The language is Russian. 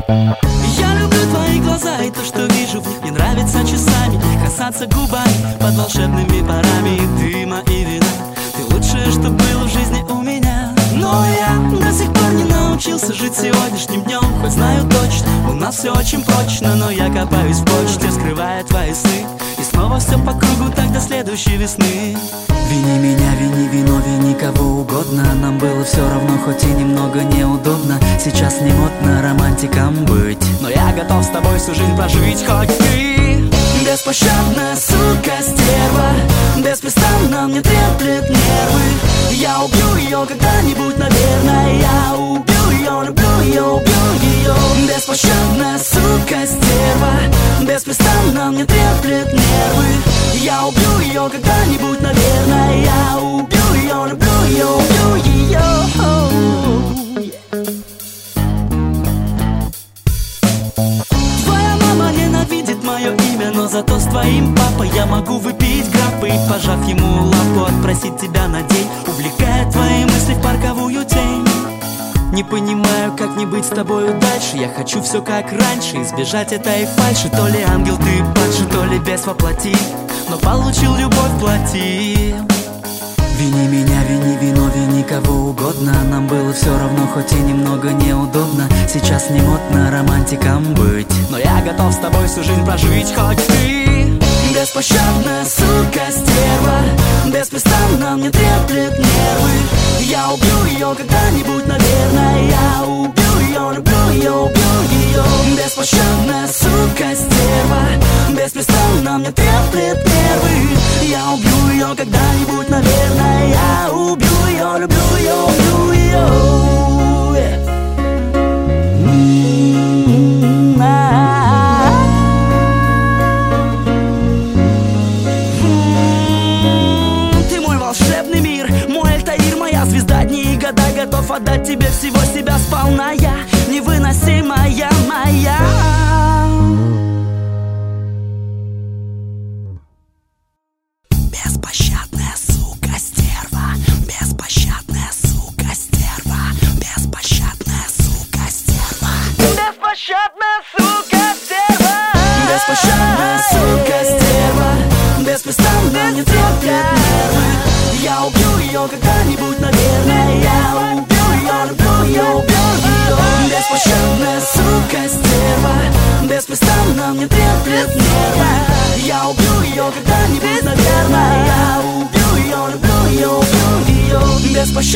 Я люблю твои глаза и то, что вижу в них. Мне нравится часами касаться губами под волшебными парами дыма и вина. Ты лучшее, что было в жизни у меня. Но я до сих пор не научился жить сегодняшним днем. Хоть знаю точно, у нас все очень прочно. Но я копаюсь в почте, скрывая твои сны. И снова все по кругу, так до следующей весны. Вини меня, вини вино, вини кого угодно. Нам было все равно, хоть и немного неудобно. Сейчас не модно романтиком быть, но я готов с тобой всю жизнь прожить, хоть ты беспощадная сука, стерва. Беспрестанно мне треплет нервы. Я убью ее когда-нибудь, наверное. Я убью ее, люблю ее, убью ее. Беспощадная сука, стерва. Беспрестанно мне треплет нервы. Я убью ее когда-нибудь, наверное. Я убью ее, люблю ее, убью ее. Твоя мама ненавидит мое имя, но зато с твоим папой я могу выпить граппы и, пожав ему лапу, отпросить тебя на день, увлекая твои мысли в парковую тень. Не понимаю, как не быть с тобою дальше. Я хочу все как раньше, избежать этой фальши. То ли ангел ты падший, то ли бес воплоти, но получил любовь плоти. Вини меня, вини вино, вини кого угодно. Нам было все равно, хоть и немного неудобно. Сейчас не модно романтиком быть, но я готов с тобой всю жизнь прожить, хоть ты беспощадная сука, стерва. Беспрестанно мне треплет нервы. Я убью ее когда-нибудь, наверное. Я убью ее, люблю ее, убью ее. Беспощадная сука, стерва. Беспрестанно мне треплет нервы. Я убью ее когда-нибудь, наверное. Я убью ее, люблю ее, убью ее. Волшебный мир, мой Альтаир, моя звезда, дни и года. Готов отдать тебе всего себя сполна. Я невыносимая моя. Беспощадная сука, стерва. Беспощадная сука, стерва. Беспощадная сука, стерва. Беспощадная сука, стерва. Беспощадная сука, стерва. Беспрестанно мне треплет нервы. Я убью ее когда-нибудь, наверное. Я убью ее, люблю ее, убью ее. Беспощадная сука, стерва. Беспрестанно мне треплет нервы. Я убью ее когда-нибудь, наверное. Я убью ее, люблю ее, убью ее. Беспощадная